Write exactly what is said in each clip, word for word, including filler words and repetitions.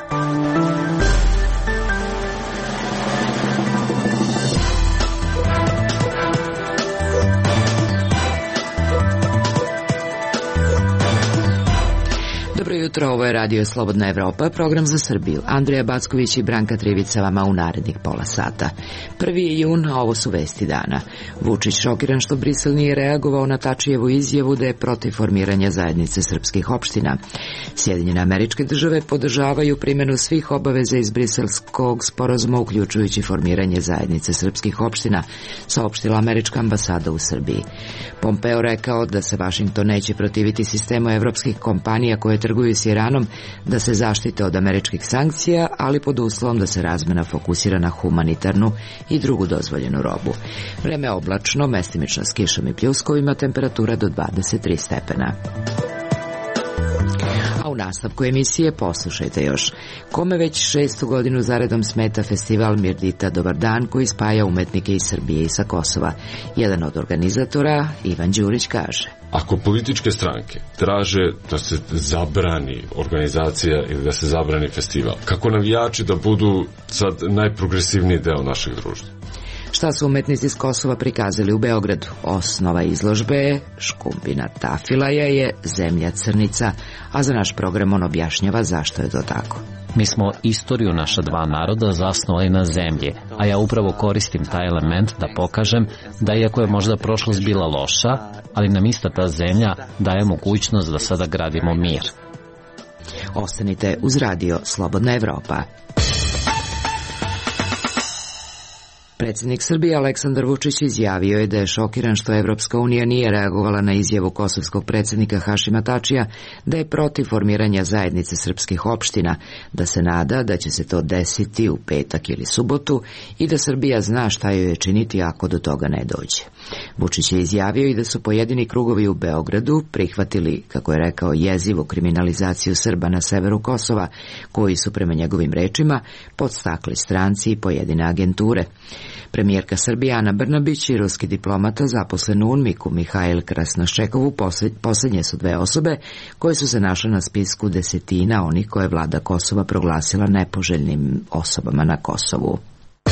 Ovo je Radio Slobodna Evropa, program za Srbiju. Andreja Backović i Branka Trivica vama u narednih pola sata. Prvi je jun, a ovo su vesti dana. Vučić šokiran što Brisel nije reagovao na Tačijevu izjavu da je protiv formiranja zajednice srpskih opština. Sjedinjene Američke Države podržavaju primjenu svih obaveza iz Briselskog sporazuma, uključujući formiranje zajednice srpskih opština, saopštila američka ambasada u Srbiji. Pompeo rekao da se Vašington neće protiviti sistemu evropskih kompanija koje trguju s Iranom da se zaštite od američkih sankcija, ali pod uslovom da se razmena fokusira na humanitarnu i drugu dozvoljenu robu. Vreme oblačno, mestimično s kišom i pljuskovima, temperatura do dvadeset tri stepena. A u nastavku emisije poslušajte još. Kome već šestu godinu zaredom smeta festival Mirdita Dobar dan, koji spaja umetnike iz Srbije i sa Kosova. Jedan od organizatora, Ivan Đurić, kaže: ako političke stranke traže da se zabrani organizacija ili da se zabrani festival, kako navijači da budu sad najprogresivniji deo našeg društva? Šta su umetnici iz Kosova prikazali u Beogradu? Osnova izložbe Škumpina Tafilaja je Zemlja crnica, a za naš program on objašnjava zašto je to tako. Mi smo istoriju naša dva naroda zasnovali na zemlji, a ja upravo koristim taj element da pokažem da iako je možda prošlost bila loša, ali nam ista ta zemlja daje mogućnost da sada gradimo mir. Ostanite uz Radio Slobodna Evropa. Predsjednik Srbije Aleksandar Vučić izjavio je da je šokiran što Evropska unija nije reagovala na izjavu kosovskog predsjednika Hašima Tačija da je protiv formiranja zajednice srpskih opština, da se nada da će se to desiti u petak ili subotu i da Srbija zna šta joj je činiti ako do toga ne dođe. Vučić je izjavio i da su pojedini krugovi u Beogradu prihvatili, kako je rekao, jezivu kriminalizaciju Srba na severu Kosova, koji su prema njegovim rečima podstakli stranci i pojedine agenture. Premijerka Srbije Ana Brnabić i ruski diplomata zaposlen u UNMIK-u Mihajl Krasnoščekovu posljednje su dve osobe koje su se našle na spisku desetina onih koje vlada Kosova proglasila nepoželjnim osobama na Kosovu.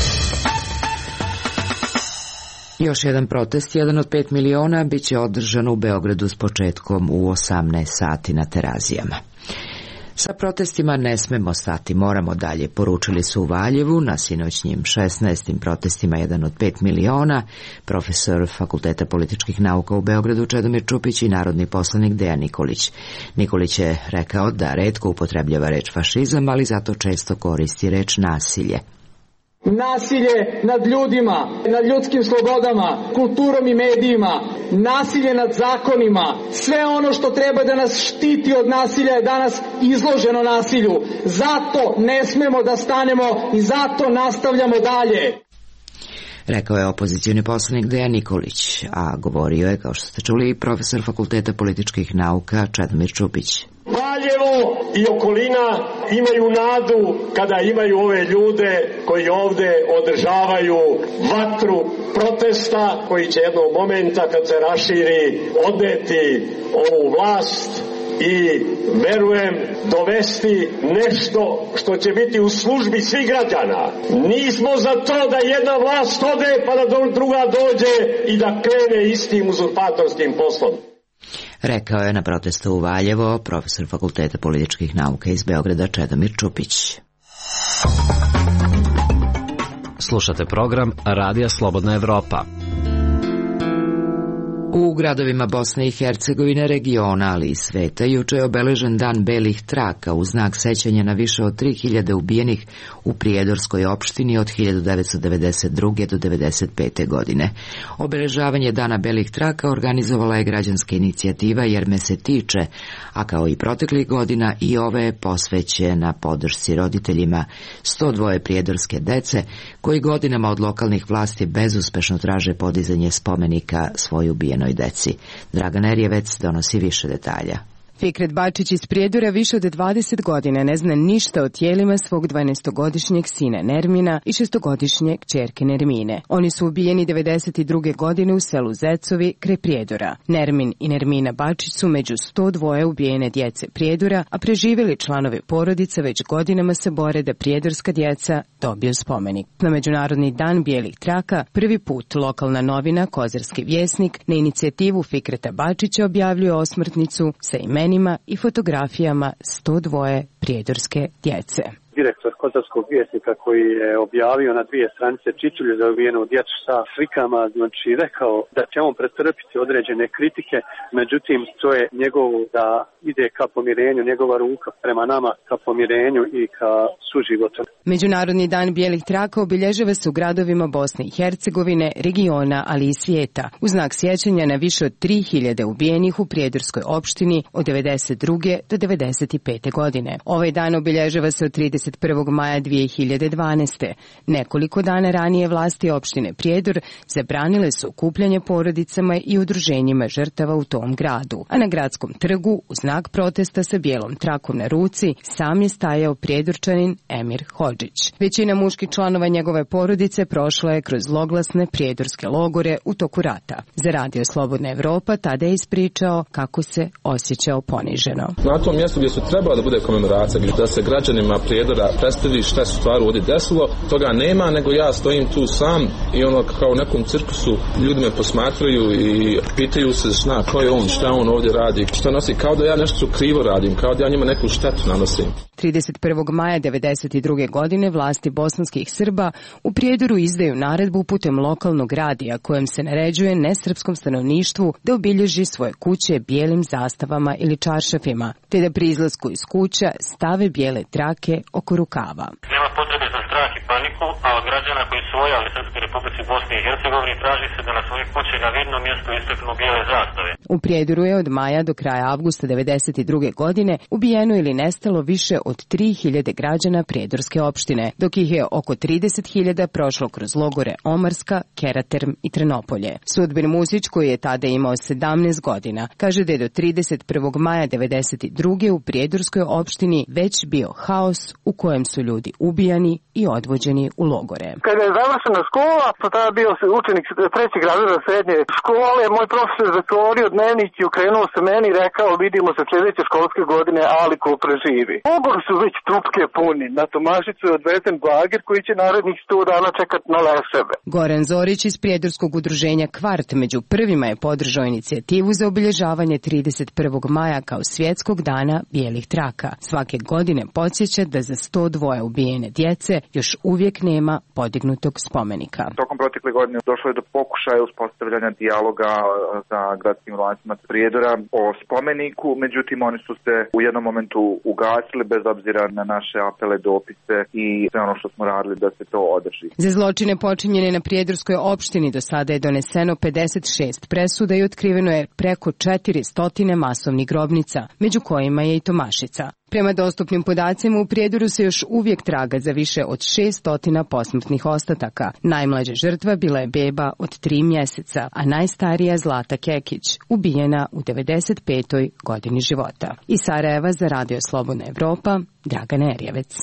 Još jedan protest, jedan od pet miliona, bit će održan u Beogradu s početkom u osamnaest sati na Terazijama. Sa protestima ne smemo stati, moramo dalje, poručili su u Valjevu na sinoćnjim šesnaestim protestima jedan od pet miliona, profesor Fakulteta političkih nauka u Beogradu Čedomir Čupić i narodni poslanik Dejan Nikolić. Nikolić je rekao da retko upotrebljava reč fašizam, ali zato često koristi reč nasilje. Nasilje nad ljudima, nad ljudskim slobodama, kulturom i medijima, nasilje nad zakonima, sve ono što treba da nas štiti od nasilja je danas izloženo nasilju. Zato ne smemo da stanemo i zato nastavljamo dalje. Rekao je opozicioni poslanik Dejan Nikolić, a govorio je, kao što ste čuli, profesor Fakulteta političkih nauka Čedomir Čupić. Valjevo i okolina imaju nadu kada imaju ove ljude koji ovde održavaju vatru protesta, koji će jednog momenta kad se raširi odneti ovu vlast i verujem dovesti nešto što će biti u službi svih građana. Nismo za to da jedna vlast ode pa da druga dođe i da krene istim uzurpatorskim poslom. Rekao je na protestu u Valjevo profesor Fakulteta političkih nauka iz Beograda Čedomir Čupić. Slušate program Radija Slobodna Evropa. U gradovima Bosne i Hercegovine, regiona, ali i sveta, juče je obeležen dan belih traka u znak sećanja na više od tri hiljade ubijenih u Prijedorskoj opštini od hiljadu devetsto devedeset druge do devedeset pete godine. Obeležavanje dana belih traka organizovala je građanska inicijativa Jer me se tiče, a kao i proteklih godina i ove je posvećena podršci roditeljima sto dva prijedorske dece koji godinama od lokalnih vlasti bezuspešno traže podizanje spomenika svoj ubijenoj deci. Dragan Erjevec donosi više detalja. Fikret Bačić iz Prijedora više od dvadeset godina ne zna ništa o tijelima svog dvanaestogodišnjeg sina Nermina i šestogodišnje kćerke Nermine. Oni su ubijeni devedeset druge godine u selu Zecovi kraj Prijedora. Nermin i Nermina Bačić su među sto dva ubijene djece Prijedora, a preživjeli članovi porodice već godinama se bore da prijedorska djeca dobiju spomenik. Na Međunarodni dan bijelih traka prvi put lokalna novina Kozarski vjesnik na inicijativu Fikreta Bačića objavljuje osmrtnicu sa imenima i fotografijama sto dva prijedorske djece. Direktor Kozarskog vjesnika koji je objavio na dvije stranice čičulju za ubijenu djecu sa slikama, znači rekao da će on pretrpiti određene kritike, međutim to je njegovo da ide ka pomirenju, njegova ruka prema nama ka pomirenju i ka suživotu. Međunarodni dan bijelih traka obilježava se u gradovima Bosne i Hercegovine, regiona, ali i svijeta, u znak sjećanja na više od tri hiljade ubijenih u prijedorskoj opštini od devedeset druge do devedeset pete godine. Ovaj dan obilježava se od trideset prvog maja dvije hiljade dvanaeste. Nekoliko dana ranije vlasti opštine Prijedor zabranile su okupljanje porodicama i udruženjima žrtava u tom gradu, a na gradskom trgu u znak protesta sa bijelom trakom na ruci sam je stajao Prijedorčanin Emir Hodžić. Većina muških članova njegove porodice prošla je kroz zloglasne prijedorske logore u toku rata. Za Radio Slobodna Evropa tada je ispričao kako se osjećao poniženo. Na tom mjestu gdje su trebala da bude komemoracija, gdje da se građanima Prijedora predstavi šta se stvar ovdje desilo, toga nema, nego ja stojim tu sam i ono kao u nekom cirkusu ljudi me posmatraju i pitaju se šta, ko je on, šta on ovdje radi, šta nosi, kao da ja nešto krivo radim, kao da ja njima neku štetu nanosim. trideset prvog maja devedeset druge godine vlasti bosanskih Srba u Prijedoru izdaju naredbu putem lokalnog radija kojem se naređuje nesrpskom stanovništvu da obilježi svoje kuće bijelim zastavama ili čaršafima, te da pri izlasku iz kuća stave bijele trake oko rukava. Nema potrebe za strah i paniku, a od građana koji su vojali Srpskoj Republici Bosni i Hercegovini traži se da na svoje kuće na vidnom mjestu istaknu bijele zastave. U Prijedoru je od maja do kraja avgusta devedeset druge godine ubijeno ili nestalo više od tri hiljade građana Prijedorske opštine, dok ih je oko trideset hiljada prošlo kroz logore Omarska, Keraterm i Trenopolje. Sudbin Muzić, koji je tada imao sedamnaest godina, kaže da je do trideset prvog maja devedeset druge u Prijedorskoj opštini već bio haos u kojem su ljudi ubijani i odvođeni u logore. Kada je završena škola, pa tada bio učenik trećeg razreda srednje škole, moj profesor zatvorio dnevnik i ukrenuo se meni i rekao vidimo se sljedeće školske godine, ali ko preživi. Logor su već trupke puni, na Tomašicu je odvezen bager koji će narednih sto dana čekat na leševe. Goran Zorić iz Prijedorskog udruženja Kvart među prvima je podržao inicijativu za obilježavanje trideset prvog maja kao svjetskog dana bijelih traka. Svake godine podsjeća da za sto dva ubijene djece još uvijek nema podignutog spomenika. Tokom protekle godine došlo je do pokušaja uspostavljanja dijaloga sa gradskim vlastima Prijedora o spomeniku, međutim oni su se u jednom momentu ugasili bez obzira na naše apele, dopise i sve ono što smo radili da se to održi. Za zločine počinjene na Prijedorskoj opštini do sada je doneseno pedeset šest presuda i otkriveno je preko četiristo masovnih grobnica, među kojima je i Tomašica. Prema dostupnim podacima u Prijedoru se još uvijek traga za više od šessto posmrtnih ostataka. Najmlađa žrtva bila je beba od tri mjeseca, a najstarija Zlata Kekić, ubijena u devedeset petoj godini života. Iz Sarajeva za Radio Slobodna Evropa, Dragana Erjevec.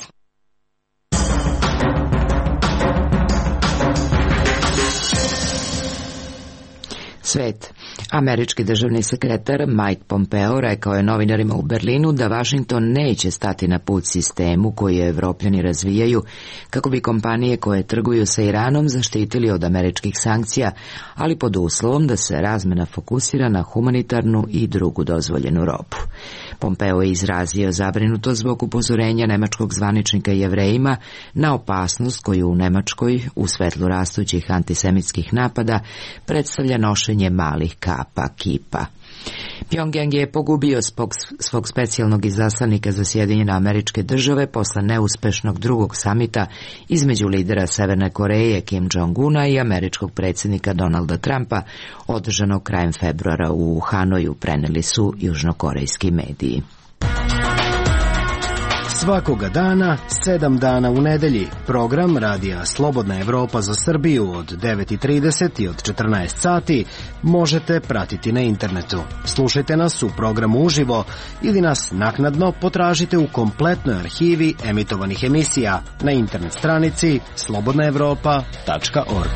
Svet. Američki državni sekretar Mike Pompeo rekao je novinarima u Berlinu da Washington neće stati na put sistemu koji Evropljani razvijaju kako bi kompanije koje trguju sa Iranom zaštitili od američkih sankcija, ali pod uslovom da se razmena fokusira na humanitarnu i drugu dozvoljenu robu. Pompeo je izrazio zabrinutost zbog upozorenja nemačkog zvaničnika Jevrejima na opasnost koju u Nemačkoj, u svetlu rastućih antisemitskih napada, predstavlja nošenje malih kapa, kipa. Pjongjang je pogubio svog specijalnog izaslanika za Sjedinjene Američke Države posle neuspešnog drugog samita između lidera Severne Koreje Kim Jong-una i američkog predsjednika Donalda Trumpa, održanog krajem februara u Hanoju, preneli su južnokorejski mediji. Svakoga dana, sedam dana u nedelji, program Radija Slobodna Evropa za Srbiju od devet i trideset i od četrnaest sati možete pratiti na internetu. Slušajte nas u programu uživo ili nas naknadno potražite u kompletnoj arhivi emitovanih emisija na internet stranici slobodna evropa tačka org.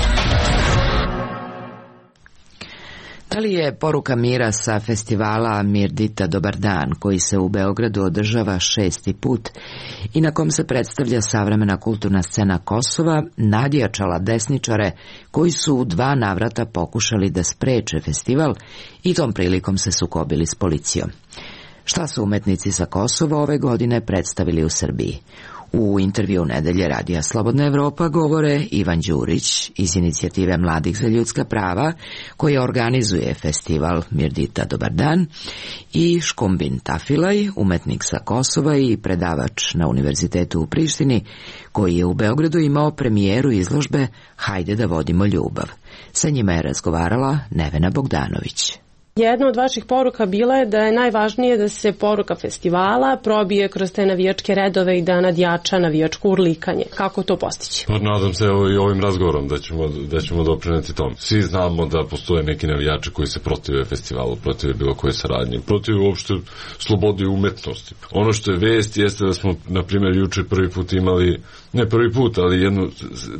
Da li je poruka mira sa festivala Mirdita Dobar dan, koji se u Beogradu održava šesti put i na kom se predstavlja savremena kulturna scena Kosova, nadjačala desničare koji su u dva navrata pokušali da spreče festival i tom prilikom se sukobili s policijom? Šta su umetnici sa Kosova ove godine predstavili u Srbiji? U intervju nedelje Radija Slobodna Evropa govore Ivan Đurić iz inicijative Mladih za ljudska prava, koji organizuje festival Mirdita Dobar dan, i Škumbin Tafilaj, umetnik sa Kosova i predavač na Univerzitetu u Prištini, koji je u Beogradu imao premijeru izložbe Hajde da vodimo ljubav. Sa njima je razgovarala Nevena Bogdanović. Jedna od vaših poruka bila je da je najvažnije da se poruka festivala probije kroz te navijačke redove i da nadjača navijačko urlikanje. Kako to postići? Pa nadam se evo i ovim razgovorom da ćemo, da ćemo doprineti tom. Svi znamo da postoje neki navijači koji se protive festivalu, protive bilo koje saradnje, protive uopšte slobodi umetnosti. Ono što je vest jeste da smo, na primjer, juče prvi put imali, ne prvi put, ali jednu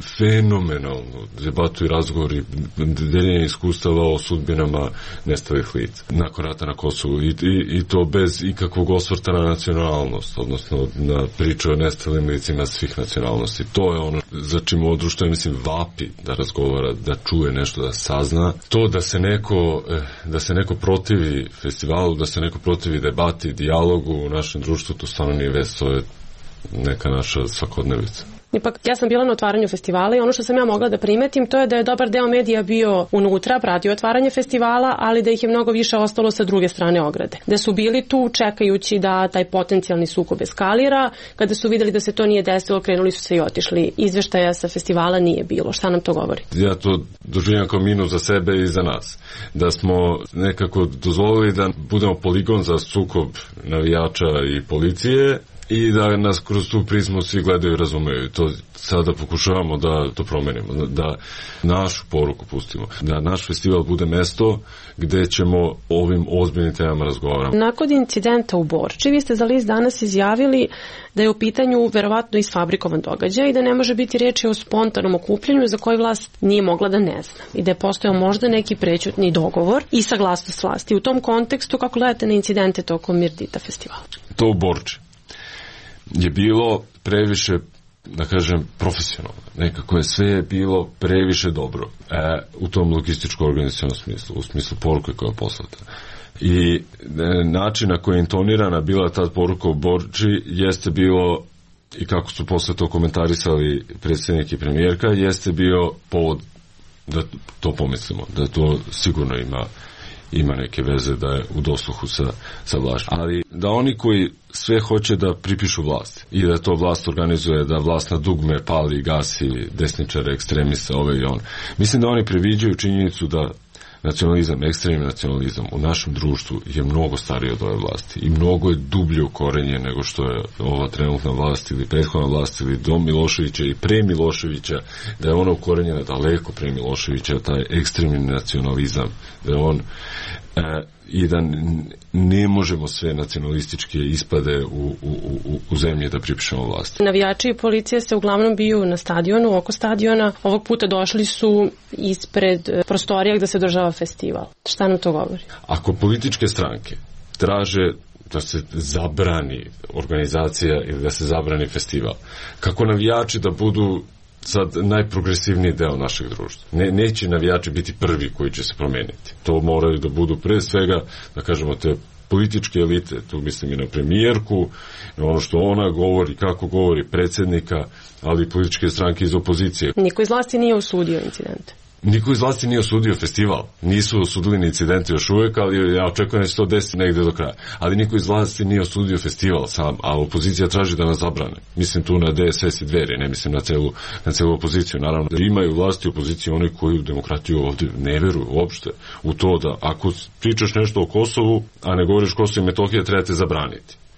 fenomenalnu debatu i razgovor i deljenje iskustava o sudbinama nestalih lica nakon rata na Kosovu i, i, i to bez ikakvog osvrta na nacionalnost, odnosno na priču o nestalim licima svih nacionalnosti. To je ono za čim ovo društvo, mislim, vapi da razgovara, da čuje nešto, da sazna. To da se neko, da se neko protivi festivalu, da se neko protivi debati, dijalogu u našem društvu, to stvarno nije vest, to je neka naša svakodnevica. Ipak, ja sam bila na otvaranju festivala i ono što sam ja mogla da primetim, to je da je dobar deo medija bio unutra, pratio otvaranje festivala, ali da ih je mnogo više ostalo sa druge strane ograde. Da su bili tu čekajući da taj potencijalni sukob eskalira, kada su videli da se to nije desilo, krenuli su se i otišli. Izveštaja sa festivala nije bilo. Šta nam to govori? Ja to doživljam kao minus za sebe i za nas. Da smo nekako dozvolili da budemo poligon za sukob navijača i policije, i da nas kroz tu prizmu svi gledaju i razumeju. To sada pokušavamo da to promenimo, da našu poruku pustimo, da naš festival bude mesto gde ćemo ovim ozbiljnim temama razgovarati. Nakon incidenta u Borči, vi ste za list danas izjavili da je u pitanju verovatno isfabrikovan događaj i da ne može biti reči o spontanom okupljanju za koji vlast nije mogla da ne zna i da je postojao možda neki prećutni dogovor i saglasnost vlasti. U tom kontekstu, kako gledate na incidente tokom Mirdita festivala? To u Borči je bilo previše, da kažem, profesionalno. Nekako je sve bilo previše dobro e, u tom logističko-organizacionom smislu, u smislu poruke koja je poslata. I e, način na koji je intonirana bila ta poruka u Borči jeste bilo, i kako su posle to komentarisali predsjednik i premijerka, jeste bio povod da to pomislimo, da to sigurno ima ima neke veze da je u dosluhu sa, sa vlašću. Ali da oni koji sve hoće da pripišu vlasti i da to vlast organizuje, da vlast na dugme pali, gasi desničare, ekstremiste, ove i on. Mislim da oni previđaju činjenicu da nacionalizam, ekstremni nacionalizam u našem društvu je mnogo stariji od ove vlasti i mnogo je dublje ukorenje nego što je ova trenutna vlast ili prethodna vlast ili do Miloševića i pre Miloševića, da je ona ukorenjena daleko pre Miloševića, taj ekstremni nacionalizam, da je on e, i da ne možemo sve nacionalističke ispade u, u, u, u zemlji da pripišemo vlasti. Navijači i policija se uglavnom biju na stadionu, oko stadiona. Ovog puta došli su ispred prostorija gde se održava festival. Šta nam to govori? Ako političke stranke traže da se zabrani organizacija ili da se zabrani festival, kako navijači da budu sad najprogresivniji deo našeg društva. Ne, neće navijači biti prvi koji će se promeniti. To moraju da budu pre svega, da kažemo, te političke elite, tu mislim i na premijerku, na ono što ona govori, kako govori predsjednika, ali i političke stranke iz opozicije. Niko iz vlasti nije osudio incidente. Niko iz vlasti nije osudio festival. Nisu osudili ni incidente još uvek, ali ja očekujem da se to desi negde do kraja. Ali niko iz vlasti nije osudio festival sam, a opozicija traži da nas zabrane. Mislim tu na D S S i Dveri, ne mislim na celu, na celu opoziciju. Naravno da imaju vlasti i opoziciju oni koji u demokratiju ovdje ne veruju uopšte u to da ako pričaš nešto o Kosovu, a ne govoriš Kosovo i Metohija, treba te zabraniti.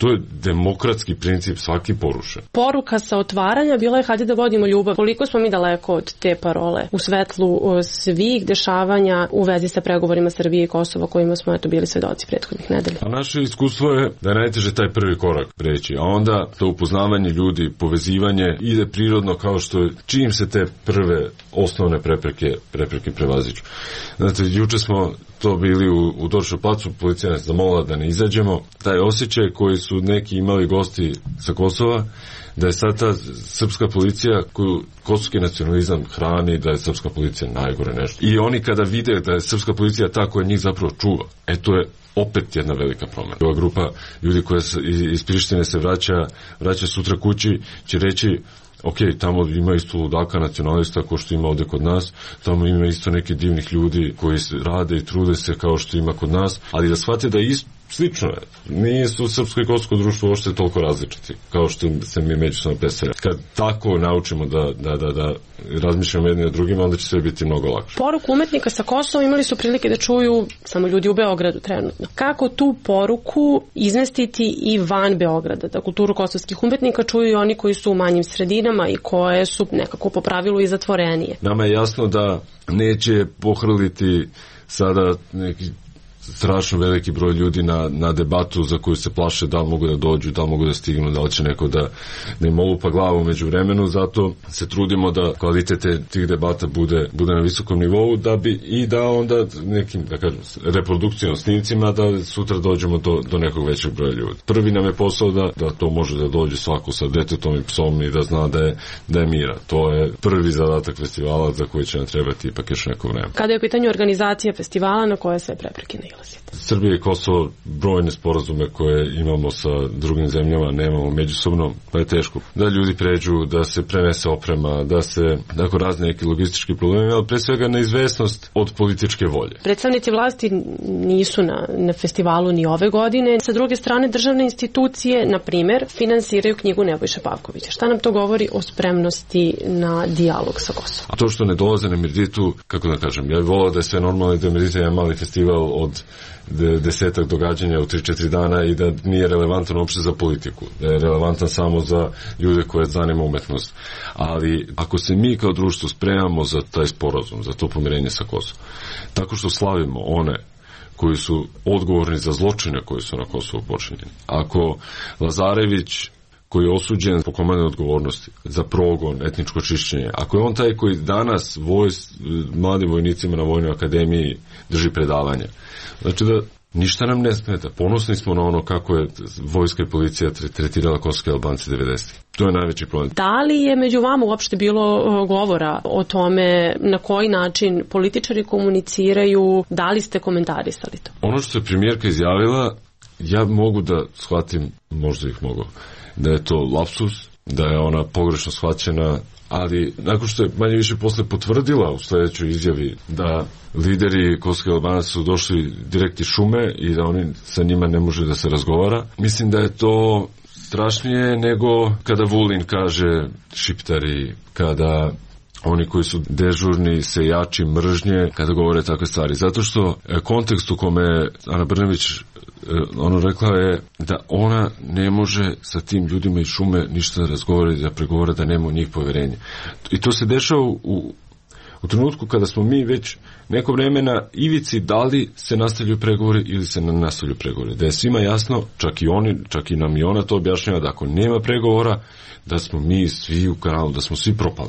To je demokratski princip, svaki porušen. Poruka sa otvaranja bila je hajde da vodimo ljubav. Koliko smo mi daleko od te parole u svetlu svih dešavanja u vezi sa pregovorima Srbije i Kosova kojima smo eto bili svedoci prethodnih nedelja. A naše iskustvo je da je najteže taj prvi korak preći, a onda to upoznavanje ljudi, povezivanje ide prirodno kao što je, čim se te prve osnovne prepreke, prepreke prevaziću. Znate, juče smo to bili u, u Doršo placu, policija nas zamolila da ne izađemo. Taj osjećaj koji su neki imali gosti sa Kosova, da je sad ta srpska policija koju kosovski nacionalizam hrani, da je srpska policija najgore nešto. I oni kada vide da je srpska policija ta koja njih zapravo čuva, e to je opet jedna velika promena. Ova grupa ljudi koja iz Prištine se vraća, vraća sutra kući, će reći ok, tamo ima isto ludaka nacionalista kao što ima ovde kod nas, tamo ima isto neki divnih ljudi koji rade i trude se kao što ima kod nas, ali da shvate da je isto slično je. Nije su srpsko i kosovsko društvo uopšte toliko različiti kao što se mi međusobno predstavljamo. Kad tako naučimo da, da, da, da razmišljamo jedni o drugima, onda će sve biti mnogo lakše. Poruku umetnika sa Kosova imali su prilike da čuju samo ljudi u Beogradu trenutno. Kako tu poruku izmestiti i van Beograda, da kulturu kosovskih umetnika čuju i oni koji su u manjim sredinama i koje su nekako po pravilu i zatvorenije? Nama je jasno da neće pohrliti sada neki strašno veliki broj ljudi na, na debatu za koju se plaše da li mogu da dođu, da li mogu da stignu, da li će neko da, da im olupa glavu među vremenu, zato se trudimo da kvalitete tih debata bude, bude na visokom nivou, da bi i da onda nekim, da kažem, reprodukcijom snimcima da sutra dođemo do, do nekog većeg broja ljudi. Prvi nam je posao da, da to može da dođe svako sa detetom i psom i da zna da je, da je mira. To je prvi zadatak festivala za koji će nam trebati ipak još neko vreme. Kada je u pitanju organizacije festivala, na koje sve prepreke ne Srbija i Kosovo brojne sporazume koje imamo sa drugim zemljama nemamo međusobno, pa je teško da ljudi pređu, da se prenese oprema, da se tako razne neki logistički problemi, ali pre svega neizvesnost od političke volje. Predstavnici vlasti nisu na, na festivalu ni ove godine. Sa druge strane, državne institucije, na primer, finansiraju knjigu Nebojše Pavkovića. Šta nam to govori o spremnosti na dijalog sa Kosovom? A to što ne dolaze na Mirditu, kako da kažem, ja bih volao da je sve normalno i da je Mirdita jedan mali festival od desetak događanja u tri četiri dana i da nije relevantan uopšte za politiku, da je relevantan samo za ljude koje zanima umetnost. Ali ako se mi kao društvo spremamo za taj sporazum, za to pomirenje sa Kosovom, tako što slavimo one koji su odgovorni za zločine koji su na Kosovu počinjeni. Ako Lazarević koji je osuđen po komandnoj odgovornosti za progon, etničko čišćenje, ako je on taj koji danas vojs, mladim vojnicima na Vojnoj akademiji drži predavanje, znači da ništa nam ne smeta. Ponosni smo na ono kako je vojska i policija tretirala kosovske Albance devedesetih. To je najveći problem. Da li je među vama uopšte bilo govora o tome na koji način političari komuniciraju, da li ste komentarisali to? Ono što je premijerka izjavila, ja mogu da shvatim, možda ih mogu, da je to lapsus, da je ona pogrešno shvaćena, ali nakon što je manje više posle potvrdila u sledećoj izjavi da lideri kosovskih Albanaca su došli direkt iz šume i da oni sa njima ne može da se razgovara, mislim da je to strašnije nego kada Vulin kaže šiptari, kada oni koji su dežurni se jači mržnje, kada govore takve stvari. Zato što kontekst u kome Ana Brnabić ono rekla je da ona ne može sa tim ljudima iz šume ništa da razgovara i da pregovara, da nema u njih poverenje. I to se dešava u, u trenutku kada smo mi već neko vreme na ivici da li se nastavljaju pregovori ili se ne nastavljaju pregovori. Da je svima jasno, čak i oni, čak i nam i ona to objašnjava, da ako nema pregovora, da smo mi svi u kanalu, da smo svi propali.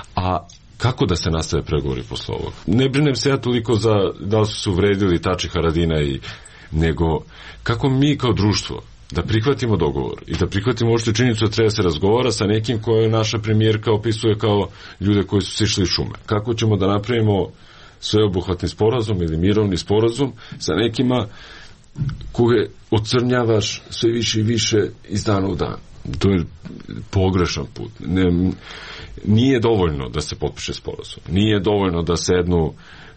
A kako da se nastave pregovori posle ovoga? Ne brinem se ja toliko za da li su se uvredili Tači, Haradina i nego kako mi kao društvo da prihvatimo dogovor i da prihvatimo uopšte činjenicu da treba se razgovara sa nekim koje naša premijerka opisuje kao ljude koji su sišli iz šume. Kako ćemo da napravimo sveobuhvatni sporazum ili mirovni sporazum sa nekima koje ocrnjavaš sve više i više iz dana u dan. To je pogrešan put. Ne, nije dovoljno da se potpiše sporazum. Nije dovoljno da sednu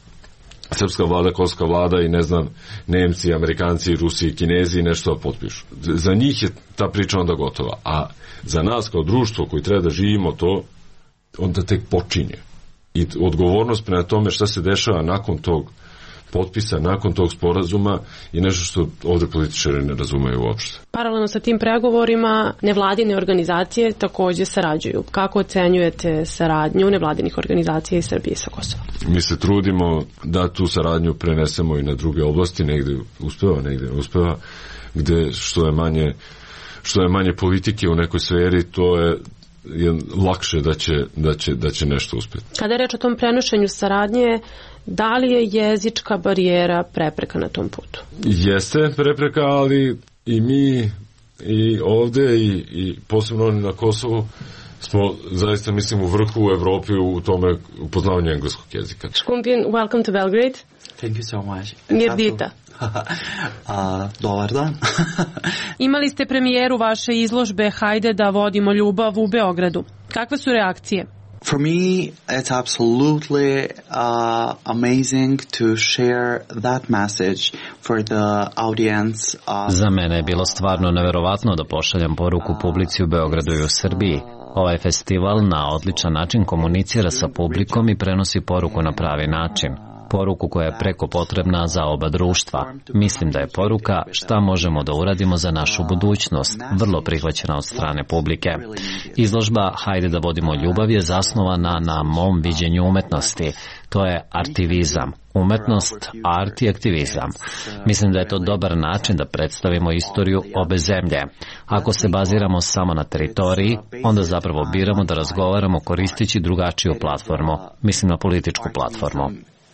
srpska vlada, kosovska vlada i ne znam, Nemci, Amerikanci, Rusi, Kinezi nešto da potpišu. Za njih je ta priča onda gotova. A za nas kao društvo koji treba da živimo to, onda tek počinje. I odgovornost prema tome šta se dešava nakon tog potpisa nakon tog sporazuma je nešto što ovde političari ne razumeju uopšte. Paralelno sa tim pregovorima nevladine organizacije takođe sarađuju. Kako ocenjujete saradnju nevladinih organizacija iz Srbije i sa Kosova? Mi se trudimo da tu saradnju prenesemo i na druge oblasti, negde uspeva, negde ne uspeva, gde što je manje što je manje politike u nekoj sferi, to je je lakše da će, da će, da će nešto uspjeti. Kada je reč o tom prenošenju saradnje, da li je jezička barijera prepreka na tom putu? Jeste prepreka, ali i mi i ovde i, i posebno na Kosovu smo zaista, mislim, u vrhu u Evropi u tome upoznavanju engleskog jezika. Škumpin, welcome to Belgrade. Thank you so much. Mirdita. uh, dobar dan. Imali ste premijeru vaše izložbe Hajde da vodimo ljubav u Beogradu. Kakve su reakcije? For me, it's absolutely uh, amazing to share that message for the audience. Uh, Za mene je bilo stvarno neverovatno da pošaljem poruku publici u Beogradu i u Srbiji. Ovaj festival na odličan način komunicira sa publikom i prenosi poruku na pravi način. Poruku koja je preko potrebna za oba društva. Mislim da je poruka šta možemo da uradimo za našu budućnost, vrlo prihvaćena od strane publike. Izložba Hajde da vodimo ljubav je zasnovana na mom viđenju umetnosti. To je artivizam. Umetnost, art i aktivizam. Mislim da je to dobar način da predstavimo istoriju obe zemlje. Ako se baziramo samo na teritoriji, onda zapravo biramo da razgovaramo koristeći drugačiju platformu. Mislim na političku platformu.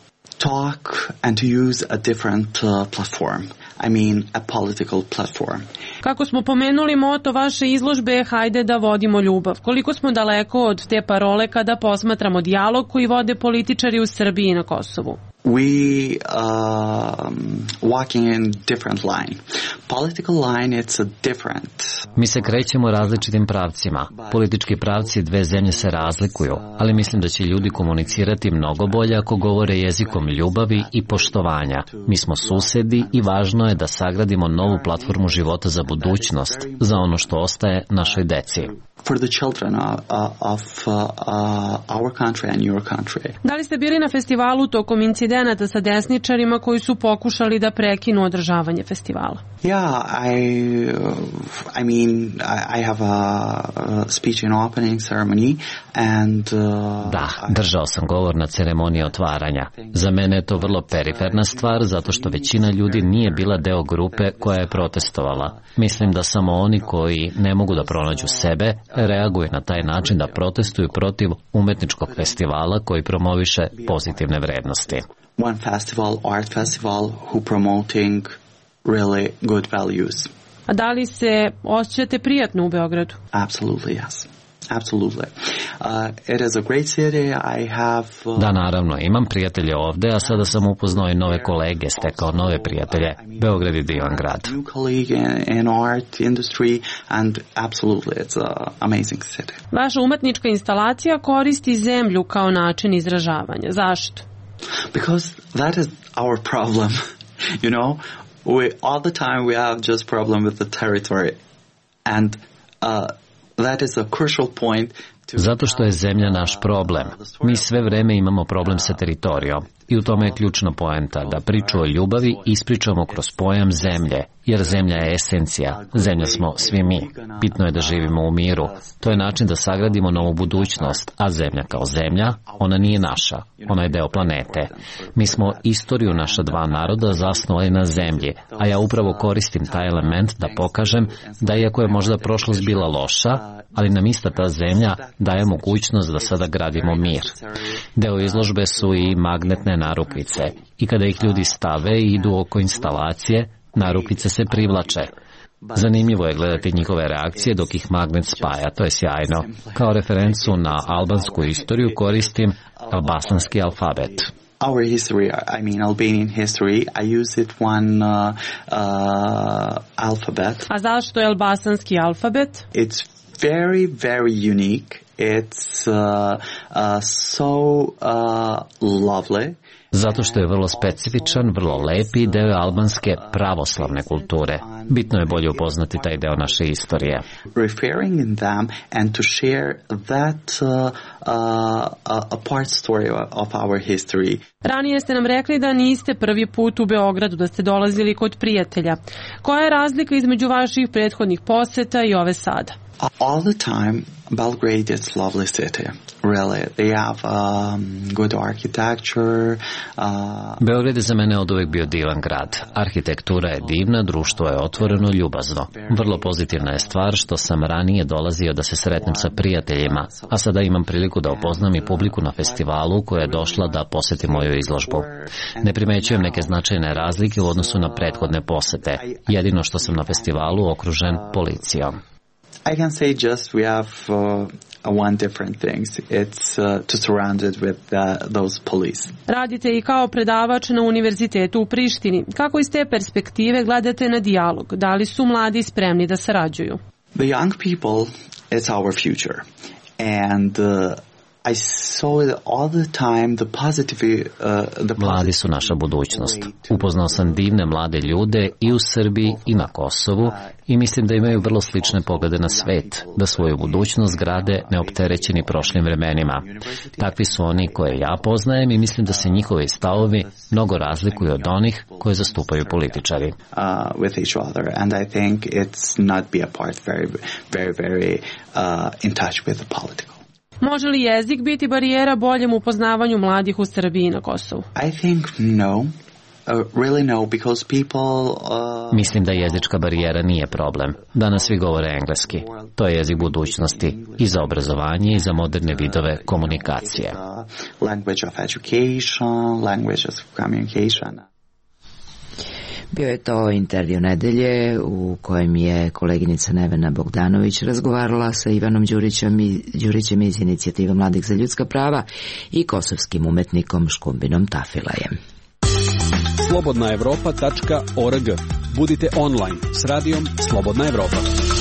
Talk and to use a different uh, platform. I mean a political platform. Kako smo pomenuli, moto vaše izložbe je Hajde da vodimo ljubav. Koliko smo daleko od te parole kada posmatramo dijalog koji vode političari u Srbiji i na Kosovu? We um, walking in different line. Political line, it's a different. Mi se krećemo različitim pravcima. Politički pravci dve zemlje se razlikuju, ali mislim da će ljudi komunicirati mnogo bolje ako govore jezikom ljubavi i poštovanja. Mi smo susedi i važno je da sagradimo novu platformu života za budućnost, za ono što ostaje našoj deci. For the children of, of uh, our country and your country. Da li ste bili na festivalu tokom incidenata sa desničarima koji su pokušali da prekinu održavanje festivala? Yeah, I, I mean, I, I have a speech in opening ceremony and... Uh, da, držao sam govor na ceremoniji otvaranja. Za mene je to vrlo periferna stvar, zato što većina ljudi nije bila deo grupe koja je protestovala. Mislim da samo oni koji ne mogu da pronađu sebe, reaguju na taj način da protestuju protiv umetničkog festivala koji promoviše pozitivne vrednosti. One festival, art festival, who promoting really good values. A da li se osjećate prijatno u Beogradu? Absolutely, yes. Absolutely. Uh, it is a great city. I have uh, Da, naravno, imam prijatelje ovde, a sada sam upoznao i nove kolege, stekao nove prijatelje. Beograd je divan grad. New colleague in, in art industry and absolutely it's an amazing city. Vaša umetnička instalacija koristi zemlju kao način izražavanja. Zašto? Because that is our problem. You know, we all the time we have just problem with the territory and uh that is a crucial point. Zato što je zemlja naš problem. Mi sve vreme imamo problem sa teritorijom. I u tome je ključna poenta, da priču o ljubavi ispričamo kroz pojam zemlje, jer zemlja je esencija, zemlja smo svi mi. Bitno je da živimo u miru. To je način da sagradimo novu budućnost, a zemlja kao zemlja, ona nije naša, ona je deo planete. Mi smo istoriju naša dva naroda zasnovali na zemlji, a ja upravo koristim taj element da pokažem da iako je možda prošlost bila loša, ali nam ista ta zemlja daje mogućnost da sada gradimo mir. Deo izložbe su i magnetne narukvice i kada ih ljudi stave i idu oko instalacije, narukvice se privlače. Zanimljivo je gledati njihove reakcije dok ih magnet spaja, to je sjajno. Kao referencu na albansku istoriju koristim albasanski alfabet. Our history, I mean Albanian history, I use it one uh, uh, alphabet. A zašto je albasanski alfabet? It's very, very unique. It's uh, uh, so uh, lovely. Zato što je vrlo specifičan, vrlo lepi i deo albanske pravoslavne kulture. Bitno je bolje upoznati taj deo naše istorije. Referring in them and to share that uh, uh, a part story of our history. Ranije ste nam rekli da niste prvi put u Beogradu, da ste dolazili kod prijatelja. Koja je razlika između vaših prethodnih poseta i ove sada? All the time, Belgrade is a lovely city. Really, they have um, good architecture. Uh... Beograd je za mene od uvek bio divan grad. Arhitektura je divna, društvo je otvoreno, ljubazno. Vrlo pozitivna je stvar što sam ranije dolazio da se sretnem sa prijateljima, a sada imam priliku da upoznam i publiku na festivalu koja je došla da poseti moju izložbu. Ne primećujem neke značajne razlike u odnosu na prethodne posete. Jedino što sam na festivalu okružen policijom. I can say just we have uh, one different things. It's uh, to surrounded with uh, those police. Radite i kao predavač na univerzitetu u Prištini. Kako iz te perspektive gledate na dijalog? Da li su mladi spremni da sarađuju? The young people is our future. And uh, I saw it all the time, the positive, uh, the Mladi su naša budućnost. Upoznao sam divne mlade ljude i u Srbiji i na Kosovu i mislim da imaju vrlo slične poglede na svet, da svoju budućnost grade neopterećeni prošlim vremenima. Takvi su oni koje ja poznajem i mislim da se njihovi stavovi mnogo razlikuju od onih koje zastupaju političari. Uh, with each other, and I think it's not be apart very, very, very uh, in touch with the political. Može li jezik biti barijera boljem upoznavanju mladih u Srbiji i na Kosovu? I think no. Uh, really no, because people... Uh... Mislim da jezička barijera nije problem. Danas svi govore engleski. To je jezik budućnosti i za obrazovanje i za moderne vidove komunikacije. Language of education, language of communication. Bio je to intervju nedelje u kojem je koleginica Nevena Bogdanović razgovarala sa Ivanom Đurićem, Đurićem iz Inicijative mladih za ljudska prava i kosovskim umetnikom Škumbinom Tafilajem. slobodna evropa tačka org. Budite online s radijom Slobodna Evropa.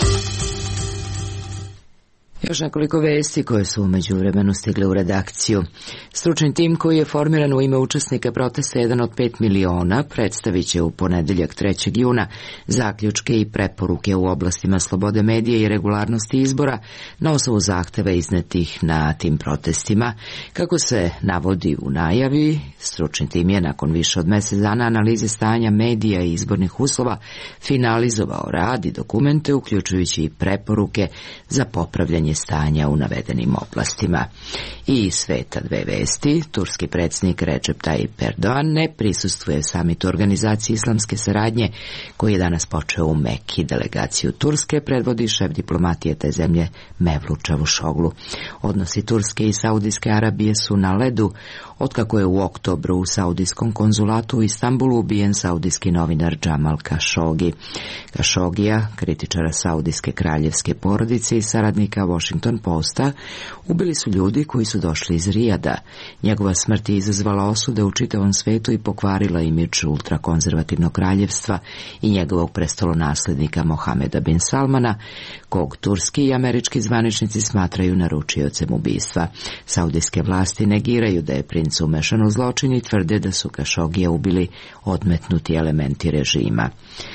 Još nekoliko vesti koje su u međuvremenu stigle u redakciju. Stručni tim koji je formiran u ime učesnika protesta jedan od pet miliona predstavit će u ponedeljak trećeg juna zaključke i preporuke u oblastima slobode medija i regularnosti izbora na osnovu zahteva iznetih na tim protestima. Kako se navodi u najavi, stručni tim je nakon više od mesec dana analize stanja medija i izbornih uslova finalizovao rad i dokumente, uključujući i preporuke za popravljanje stanja u navedenim oblastima. I iz sveta dve vesti, turski predsjednik Recep Tayyip Erdogan ne prisustvuje samitu organizacije islamske saradnje koji je danas počeo u Meki. Delegaciju Turske predvodi šef diplomatije te zemlje Mevlut Čavuşoglu. Odnosi Turske i Saudijske Arabije su na ledu otkako je u oktobru u saudijskom konzulatu u Istanbulu ubijen saudijski novinar Jamal Khashoggi. Khashoggija, kritičara saudijske kraljevske porodice i saradnika Washington Posta, ubili su ljudi koji su došli iz Rijada. Njegova smrt je izazvala osude u čitavom svetu i pokvarila imidž ultrakonzervativnog kraljevstva i njegovog prestolonaslednika Mohameda bin Salmana, kog turski i američki zvaničnici smatraju naručiocem ubistva. Saudijske vlasti negiraju da je princ umešan u zločin i tvrde da su Khashoggija ubili odmetnuti elementi režima.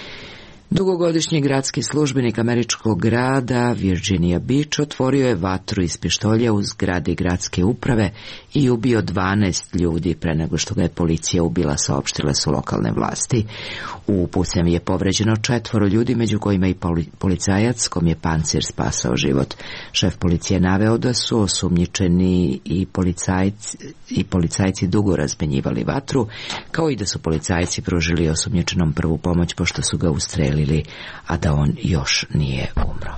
Dugogodišnji gradski službenik američkog grada Virginia Beach otvorio je vatru iz pištolja u zgradi gradske uprave i ubio dvanaest ljudi pre nego što ga je policija ubila, saopštile su lokalne vlasti. U pucnjavi je povređeno četvoro ljudi, među kojima i policajac kom je pancir spasao život. Šef policije naveo da su osumnjičeni i policajci, i policajci dugo razmenjivali vatru, kao i da su policajci pružili osumnjičenom prvu pomoć pošto su ga ustrelili, a da on još nije umro.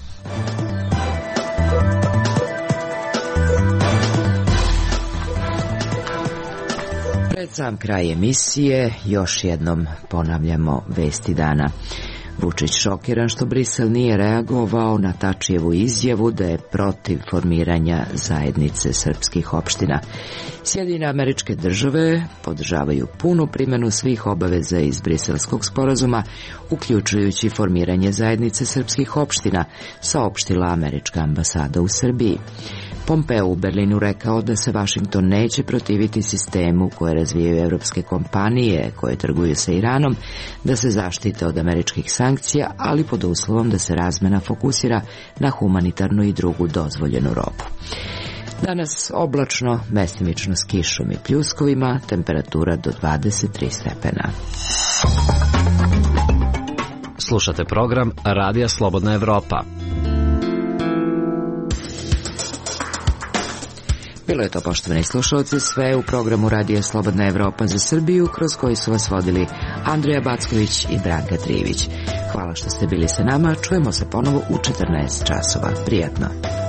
Pred sam kraj emisije još jednom ponavljamo vesti dana. Vučić šokiran što Brisel nije reagovao na Tačijevu izjavu da je protiv formiranja zajednice srpskih opština. Sjedinjene Američke Države podržavaju punu primjenu svih obaveza iz Briselskog sporazuma, uključujući formiranje zajednice srpskih opština, saopštila američka ambasada u Srbiji. Pompeo u Berlinu rekao da se Vašington neće protiviti sistemu koje razvijaju evropske kompanije koje trguju sa Iranom, da se zaštite od američkih sankcija, ali pod uslovom da se razmena fokusira na humanitarnu i drugu dozvoljenu robu. Danas oblačno, mestimično s kišom i pljuskovima, temperatura do dvadeset tri stepena. Slušate program Radija Slobodna Evropa. Bilo je to, poštovani slušalci, sve u programu Radija Slobodna Evropa za Srbiju, kroz koji su vas vodili Andrija Backović i Branka Trivić. Hvala što ste bili sa nama, čujemo se ponovo u četrnaest časova. Prijatno.